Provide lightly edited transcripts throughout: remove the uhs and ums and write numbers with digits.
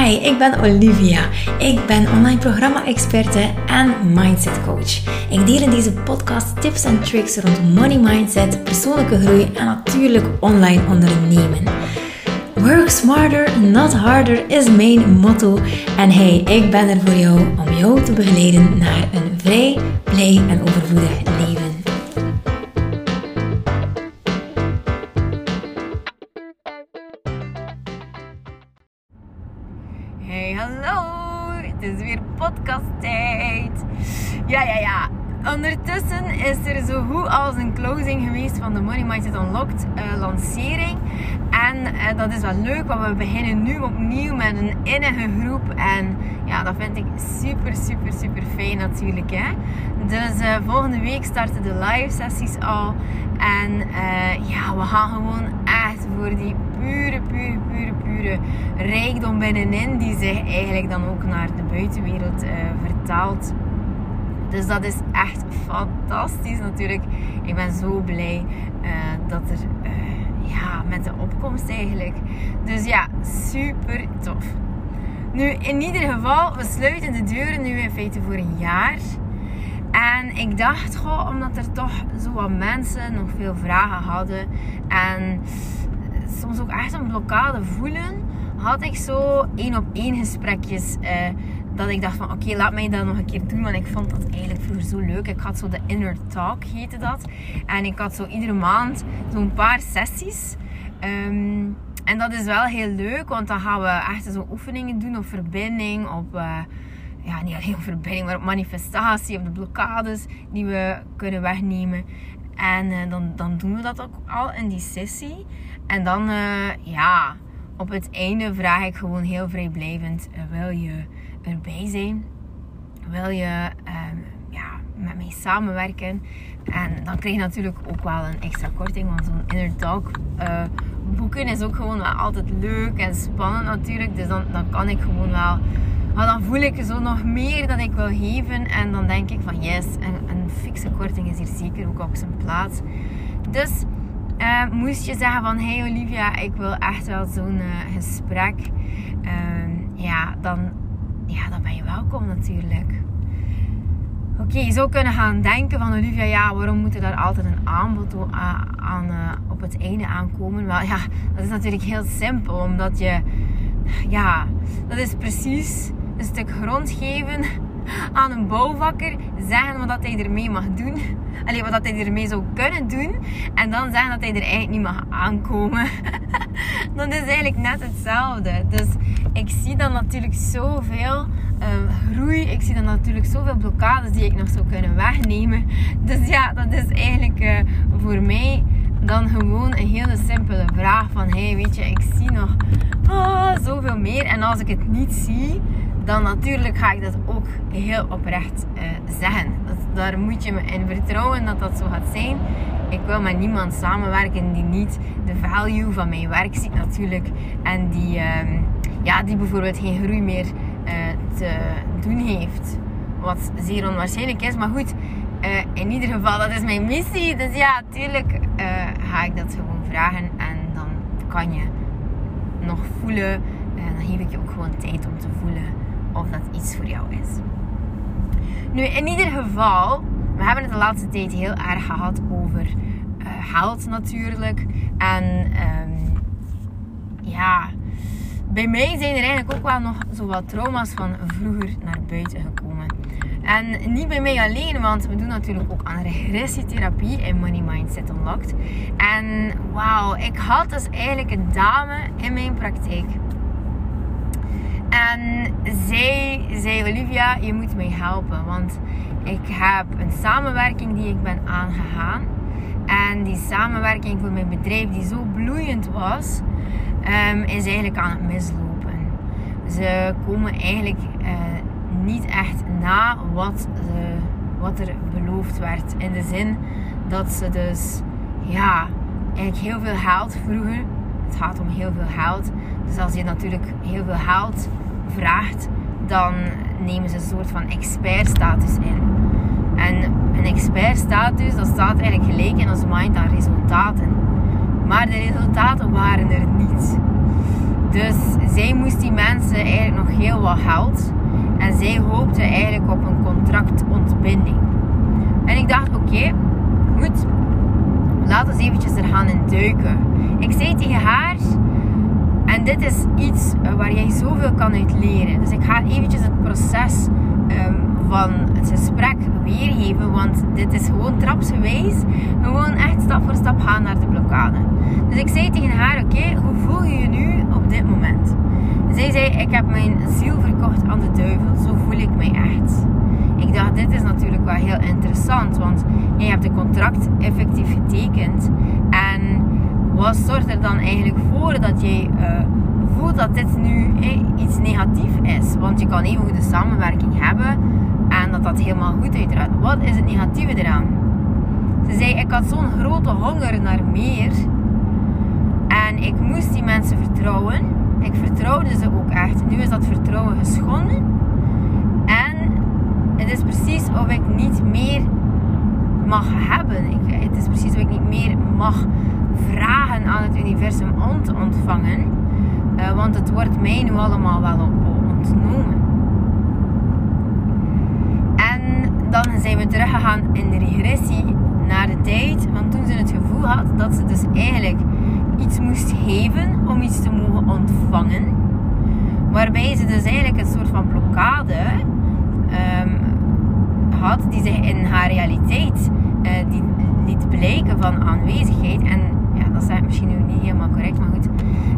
Hi, ik ben Olivia. Ik ben online programma-experte en mindset coach. Ik deel in deze podcast tips en tricks rond money mindset, persoonlijke groei en natuurlijk online ondernemen. Work smarter, not harder is mijn motto. En hey, ik ben er voor jou om jou te begeleiden naar een vrij, blij en overvloedig leven. Hey, hallo! Het is weer podcasttijd. Ja. Ondertussen is er zo goed als een closing geweest van de Money Mindset Unlocked lancering. En dat is wel leuk, want we beginnen nu opnieuw met een innige groep. En ja, dat vind ik super fijn natuurlijk. Hè? Dus volgende week starten de live sessies al. En we gaan gewoon echt voor die pure rijkdom binnenin, die zich eigenlijk dan ook naar de buitenwereld vertaalt. Dus dat is echt fantastisch natuurlijk. Ik ben zo blij dat er met de opkomst eigenlijk. Dus ja, super tof. Nu, in ieder geval, we sluiten de deuren nu in feite voor een jaar. En ik dacht, omdat er toch zo wat mensen nog veel vragen hadden en soms ook echt een blokkade voelen, had ik zo 1-op-1 gesprekjes dat ik dacht van oké, laat mij dat nog een keer doen, want ik vond dat eigenlijk vroeger zo leuk. Ik had zo de Inner Talk, heette dat. En ik had zo iedere maand zo'n paar sessies. En dat is wel heel leuk, want dan gaan we echt zo oefeningen doen op verbinding, op niet alleen op verbinding, maar op manifestatie, op de blokkades die we kunnen wegnemen. En dan doen we dat ook al in die sessie. En dan, op het einde vraag ik gewoon heel vrijblijvend, wil je erbij zijn? Wil je met mij samenwerken? En dan krijg je natuurlijk ook wel een extra korting, want zo'n Inner Talk boeken is ook gewoon wel altijd leuk en spannend natuurlijk. Dus dan kan ik gewoon wel, dan voel ik zo nog meer dat ik wil geven. En dan denk ik van yes, een fikse korting is hier zeker ook op zijn plaats. Dus moest je zeggen van hey Olivia, ik wil echt wel zo'n gesprek. Dan ben je welkom natuurlijk. Oké, je zou kunnen gaan denken van Olivia, waarom moet er daar altijd een aanbod op het einde aankomen? Wel ja, dat is natuurlijk heel simpel, omdat dat is precies een stuk grond geven aan een bouwvakker, zeggen wat hij ermee mag doen, wat hij ermee zou kunnen doen, en dan zeggen dat hij er eigenlijk niet mag aankomen. Dat is eigenlijk net hetzelfde. Dus ik zie dan natuurlijk zoveel groei, ik zie dan natuurlijk zoveel blokkades die ik nog zou kunnen wegnemen. Dus ja, dat is eigenlijk voor mij dan gewoon een hele simpele vraag van hey, weet je, ik zie nog zoveel meer, en als ik het niet zie, dan natuurlijk ga ik dat ook heel oprecht zeggen. Daar moet je me in vertrouwen dat dat zo gaat zijn. Ik wil met niemand samenwerken die niet de value van mijn werk ziet natuurlijk. En die bijvoorbeeld geen groei meer te doen heeft. Wat zeer onwaarschijnlijk is. Maar goed, in ieder geval, dat is mijn missie. Dus ja, tuurlijk ga ik dat gewoon vragen. En dan kan je nog voelen. En dan geef ik je ook gewoon tijd om te voelen of dat iets voor jou is. Nu, in ieder geval, we hebben het de laatste tijd heel erg gehad over geld natuurlijk. En bij mij zijn er eigenlijk ook wel nog zo wat trauma's van vroeger naar buiten gekomen. En niet bij mij alleen, want we doen natuurlijk ook aan regressietherapie in Money Mindset Unlocked. En wauw, ik had dus eigenlijk een dame in mijn praktijk. En zij zei, Olivia, je moet mij helpen, want ik heb een samenwerking die ik ben aangegaan. En die samenwerking voor mijn bedrijf, die zo bloeiend was, is eigenlijk aan het mislopen. Ze komen eigenlijk niet echt na wat er beloofd werd. In de zin dat ze dus eigenlijk heel veel geld vroegen. Het gaat om heel veel geld. Dus als je natuurlijk heel veel geld vraagt, dan nemen ze een soort van expertstatus in. En een expertstatus, dat staat eigenlijk gelijk in ons mind aan resultaten. Maar de resultaten waren er niet. Dus zij moest die mensen eigenlijk nog heel wat geld. En zij hoopte eigenlijk op een contractontbinding. En ik dacht, oké, goed. Laten we eventjes er gaan in duiken. Ik zei tegen haar, en dit is iets waar jij zoveel kan uit leren. Dus ik ga eventjes het proces van het gesprek weergeven. Want dit is gewoon trapsgewijs. Gewoon echt stap voor stap gaan naar de blokkade. Dus ik zei tegen haar, oké, hoe voel je je nu op dit moment? Zij zei, ik heb mijn ziel verkocht aan de duivel. Zo voel ik mij echt. Ik dacht, dit is natuurlijk wel heel interessant. Want jij hebt de contract effectief getekend. En wat zorgt er dan eigenlijk voor dat jij voelt dat dit nu iets negatiefs is? Want je kan even goed de samenwerking hebben en dat helemaal goed uitdraait. Wat is het negatieve eraan? Ze zei, ik had zo'n grote honger naar meer. En ik moest die mensen vertrouwen. Ik vertrouwde ze ook echt. Nu is dat vertrouwen geschonden. En het is precies of ik niet meer mag hebben. Het is precies of ik niet meer mag vragen aan het universum om te ontvangen. Want het wordt mij nu allemaal wel ontnomen. En dan zijn we teruggegaan in de regressie naar de tijd. Want toen ze het gevoel had dat ze dus eigenlijk iets moest geven om iets te mogen ontvangen. Waarbij ze dus eigenlijk een soort van blokkade had die zich in haar realiteit die liet blijken van aanwezigheid. En ja, dat is misschien nu niet helemaal correct, maar goed.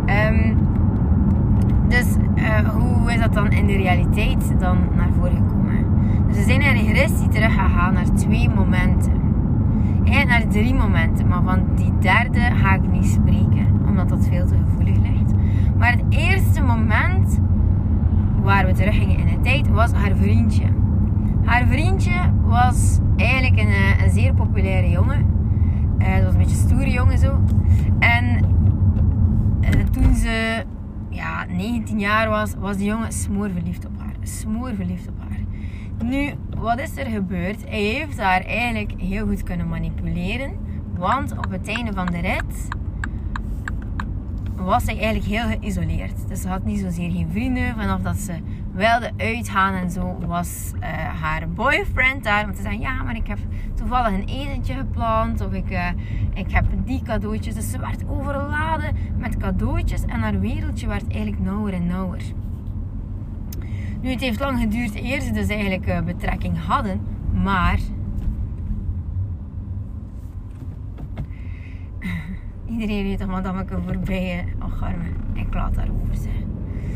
Dus hoe is dat dan in de realiteit dan naar voren gekomen? Dus we zijn in regressie teruggegaan naar 2 momenten. Eigenlijk naar 3 momenten, maar van die derde ga ik niet spreken, omdat dat veel te gevoelig ligt. Maar het eerste moment waar we teruggingen in de tijd was haar vriendje. Haar vriendje was eigenlijk een zeer populaire jongen. Dat was een beetje een stoere jongen zo. En toen ze 19 jaar was die jongen smoorverliefd op haar. Smoorverliefd op haar. Nu, wat is er gebeurd? Hij heeft haar eigenlijk heel goed kunnen manipuleren. Want op het einde van de rit was hij eigenlijk heel geïsoleerd. Dus ze had niet zozeer geen vrienden. Vanaf dat ze wilde uitgaan en zo was haar boyfriend daar. Want ze zei, ja, maar ik heb toevallig een etentje gepland. Of ik heb die cadeautjes. Dus ze werd overladen met cadeautjes. En haar wereldje werd eigenlijk nauwer en nauwer. Nu, het heeft lang geduurd eer ze dus eigenlijk betrekking hadden. Maar iedereen weet toch maar dat ik er voorbij... Och, arme, ik laat daarover zijn.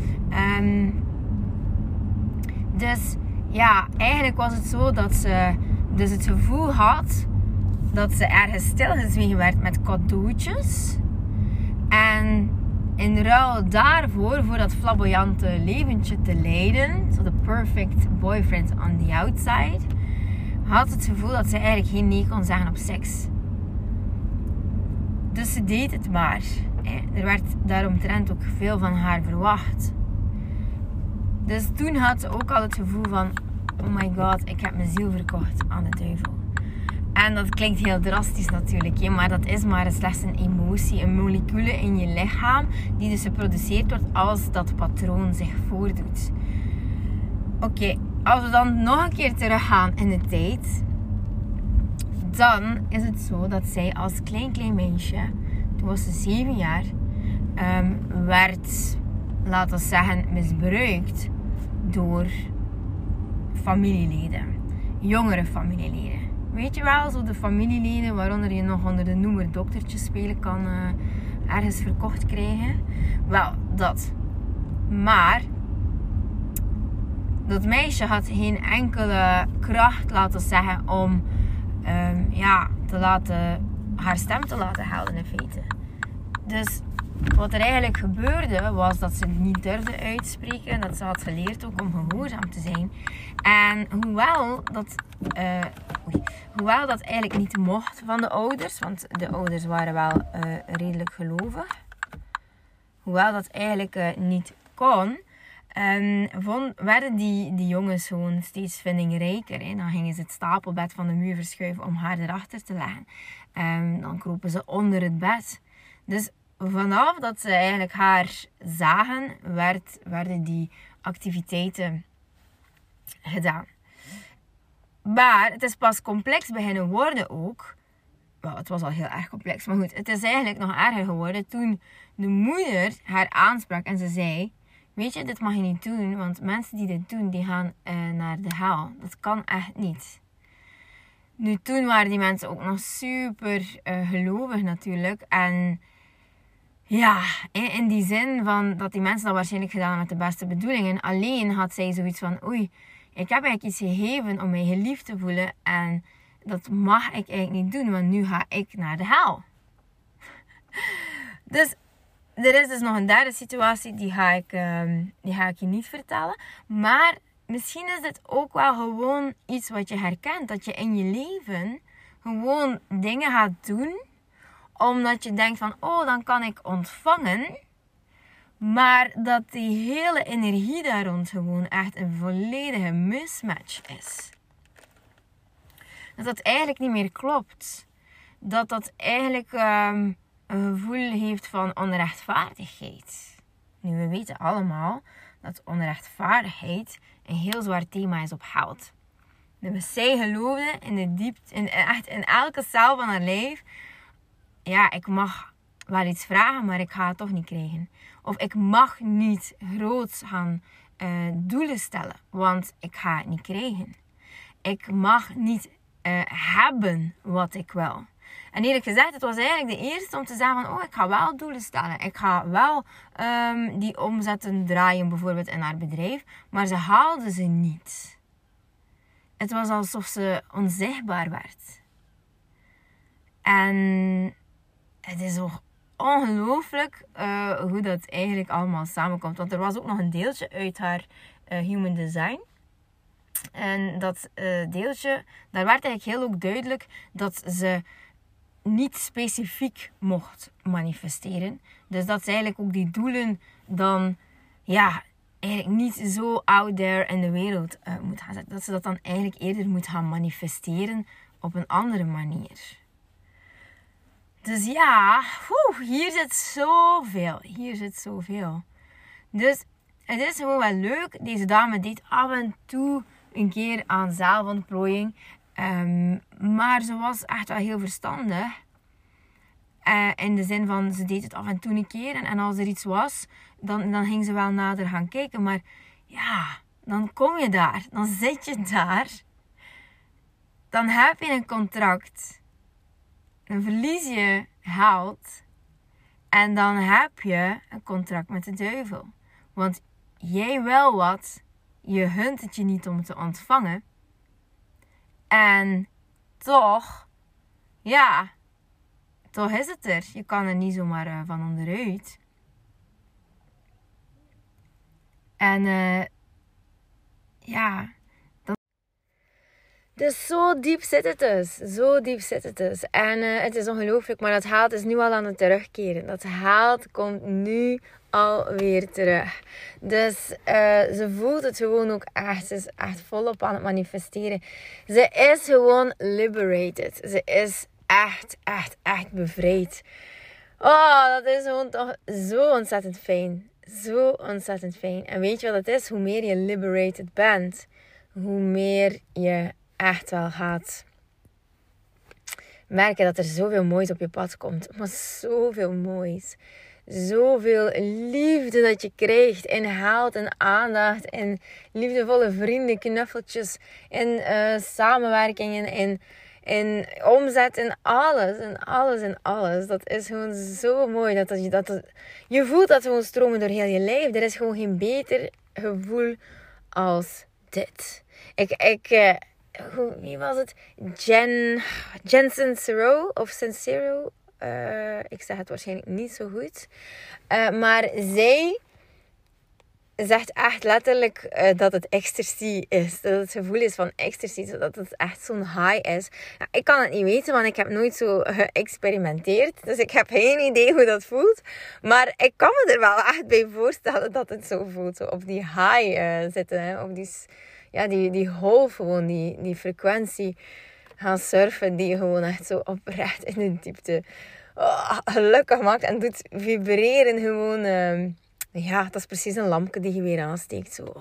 Dus ja, eigenlijk was het zo dat ze dus het gevoel had dat ze ergens stilgezwegen werd met cadeautjes. En in ruil daarvoor, voor dat flamboyante leventje te leiden, zo de perfect boyfriend on the outside, had het gevoel dat ze eigenlijk geen nee kon zeggen op seks. Dus ze deed het maar. Er werd daaromtrent ook veel van haar verwacht. Dus toen had ze ook al het gevoel van, oh my god, ik heb mijn ziel verkocht aan de duivel. En dat klinkt heel drastisch natuurlijk, maar dat is maar slechts een emotie, een molecule in je lichaam die dus geproduceerd wordt als dat patroon zich voordoet. Oké, als we dan nog een keer teruggaan in de tijd, dan is het zo dat zij als klein meisje, toen was ze 7 jaar, werd, laten we zeggen, misbruikt door familieleden, jongere familieleden. Weet je wel, zo de familieleden waaronder je nog onder de noemer doktertjes spelen kan ergens verkocht krijgen. Wel, dat. Maar dat meisje had geen enkele kracht, laten we zeggen, om haar stem te laten gelden in feite. Dus wat er eigenlijk gebeurde was dat ze niet durfde uitspreken. Dat ze had geleerd ook om gehoorzaam te zijn. En hoewel dat eigenlijk niet mocht van de ouders. Want de ouders waren wel redelijk gelovig. Hoewel dat eigenlijk niet kon. Werden die jongens gewoon steeds vindingrijker. Hè. Dan gingen ze het stapelbed van de muur verschuiven om haar erachter te leggen. Dan kropen ze onder het bed. Dus vanaf dat ze eigenlijk haar zagen, werden die activiteiten gedaan. Maar het is pas complex beginnen worden ook. Wel, het was al heel erg complex. Maar goed, het is eigenlijk nog erger geworden toen de moeder haar aansprak en ze zei... Weet je, dit mag je niet doen, want mensen die dit doen, die gaan naar de hel. Dat kan echt niet. Nu, toen waren die mensen ook nog super gelovig natuurlijk. En ja, in die zin van dat die mensen dat waarschijnlijk gedaan hebben met de beste bedoelingen. Alleen had zij zoiets van, oei, ik heb eigenlijk iets gegeven om mij geliefd te voelen. En dat mag ik eigenlijk niet doen, want nu ga ik naar de hel. Dus er is dus nog een derde situatie, die ga ik je niet vertellen. Maar misschien is dit ook wel gewoon iets wat je herkent. Dat je in je leven gewoon dingen gaat doen. Omdat je denkt van, oh, dan kan ik ontvangen. Maar dat die hele energie daar rond gewoon echt een volledige mismatch is. Dat dat eigenlijk niet meer klopt. Dat eigenlijk een gevoel heeft van onrechtvaardigheid. Nu, we weten allemaal dat onrechtvaardigheid een heel zwaar thema is op geld. Dus zij geloofde in de diepte, echt in elke cel van haar lijf. Ja, ik mag wel iets vragen, maar ik ga het toch niet krijgen. Of ik mag niet groots gaan doelen stellen, want ik ga het niet krijgen. Ik mag niet hebben wat ik wil. En eerlijk gezegd, het was eigenlijk de eerste om te zeggen van, oh, ik ga wel doelen stellen. Ik ga wel die omzetten draaien bijvoorbeeld in haar bedrijf. Maar ze haalde ze niet. Het was alsof ze onzichtbaar werd. En het is ook ongelooflijk hoe dat eigenlijk allemaal samenkomt. Want er was ook nog een deeltje uit haar Human Design. En dat deeltje, daar werd eigenlijk heel ook duidelijk dat ze niet specifiek mocht manifesteren. Dus dat ze eigenlijk ook die doelen dan, ja, eigenlijk niet zo out there in de wereld moet gaan zetten. Dat ze dat dan eigenlijk eerder moet gaan manifesteren op een andere manier. Dus ja, hier zit zoveel. Hier zit zoveel. Dus het is gewoon wel leuk. Deze dame deed af en toe een keer aan zelfontplooiing. Maar ze was echt wel heel verstandig. In de zin van, ze deed het af en toe een keer. En als er iets was, dan ging ze wel nader gaan kijken. Maar ja, dan kom je daar. Dan zit je daar. Dan heb je een contract. Dan verlies je geld. En dan heb je een contract met de duivel. Want jij wil wat. Je gunt het je niet om te ontvangen. En toch, ja, toch is het er. Je kan er niet zomaar van onderuit. En ja, dus zo diep zit het dus. Zo diep zit het dus. En het is ongelooflijk, maar dat geld is nu al aan het terugkeren. Dat geld komt nu alweer terug. Dus ze voelt het gewoon ook echt. Ze is echt volop aan het manifesteren. Ze is gewoon liberated. Ze is echt bevrijd. Oh, dat is gewoon toch zo ontzettend fijn. Zo ontzettend fijn. En weet je wat het is? Hoe meer je liberated bent, hoe meer je echt wel gaat merken dat er zoveel moois op je pad komt. Maar zoveel moois. Zoveel liefde dat je krijgt. In geld en aandacht. In liefdevolle vrienden, knuffeltjes. In samenwerkingen. In omzet. In alles. In alles. In alles. Dat is gewoon zo mooi. Je voelt dat gewoon stromen door heel je lijf. Er is gewoon geen beter gevoel als dit. Wie was het? Jen Sincero of Sincero. Ik zeg het waarschijnlijk niet zo goed. Maar zij zegt echt letterlijk dat het ecstasy is. Dat het gevoel is van ecstasy. Dat het echt zo'n high is. Ja, ik kan het niet weten, want ik heb nooit zo geëxperimenteerd. Dus ik heb geen idee hoe dat voelt. Maar ik kan me er wel echt bij voorstellen dat het zo voelt. Zo op die high zitten. Hè? Op die golf gewoon. Die frequentie gaan surfen. Die gewoon echt zo oprecht in de diepte. gelukkig maakt en doet vibreren gewoon. Dat is precies een lampje die je weer aansteekt. Zo.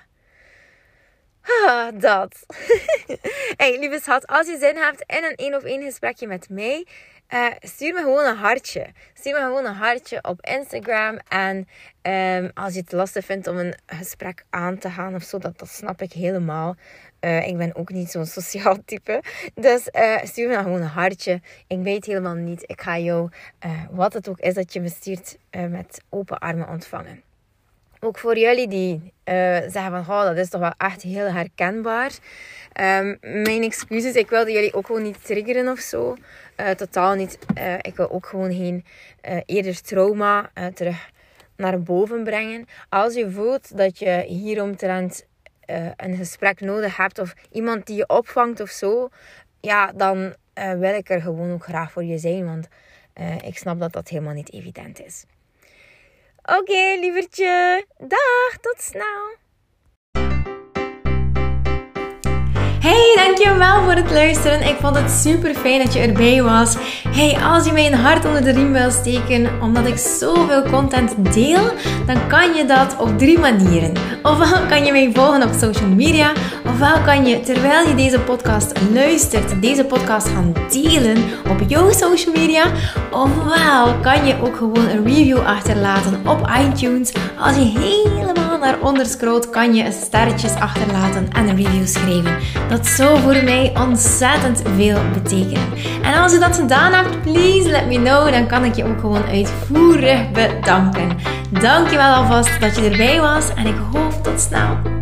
Dat. Hey, lieve schat, als je zin hebt in een 1-op-1 gesprekje met mij, stuur me gewoon een hartje. Stuur me gewoon een hartje op Instagram. En als je het lastig vindt om een gesprek aan te gaan of zo, dat snap ik helemaal. Ik ben ook niet zo'n sociaal type. Dus stuur me dan gewoon een hartje. Ik weet helemaal niet. Ik ga jou, wat het ook is dat je me stuurt, met open armen ontvangen. Ook voor jullie die zeggen van, dat is toch wel echt heel herkenbaar. Mijn excuses, ik wilde jullie ook gewoon niet triggeren of zo. Totaal niet. Ik wil ook gewoon geen eerder trauma terug naar boven brengen. Als je voelt dat je hieromtrent een gesprek nodig hebt of iemand die je opvangt of zo, dan wil ik er gewoon ook graag voor je zijn, want ik snap dat dat helemaal niet evident is. Oké, lievertje. Dag, tot snel. Hey, dankjewel voor het luisteren. Ik vond het super fijn dat je erbij was. Hey, als je mij een hart onder de riem wil steken, omdat ik zoveel content deel, dan kan je dat op 3 manieren. Ofwel kan je mij volgen op social media, ofwel kan je, terwijl je deze podcast luistert, deze podcast gaan delen op jouw social media, ofwel kan je ook gewoon een review achterlaten op iTunes. Als je helemaal naar onder scrolt, kan je sterretjes achterlaten en een review schrijven. Dat zou voor mij ontzettend veel betekenen. En als je dat gedaan hebt, please let me know. Dan kan ik je ook gewoon uitvoerig bedanken. Dankjewel alvast dat je erbij was. En ik hoop tot snel.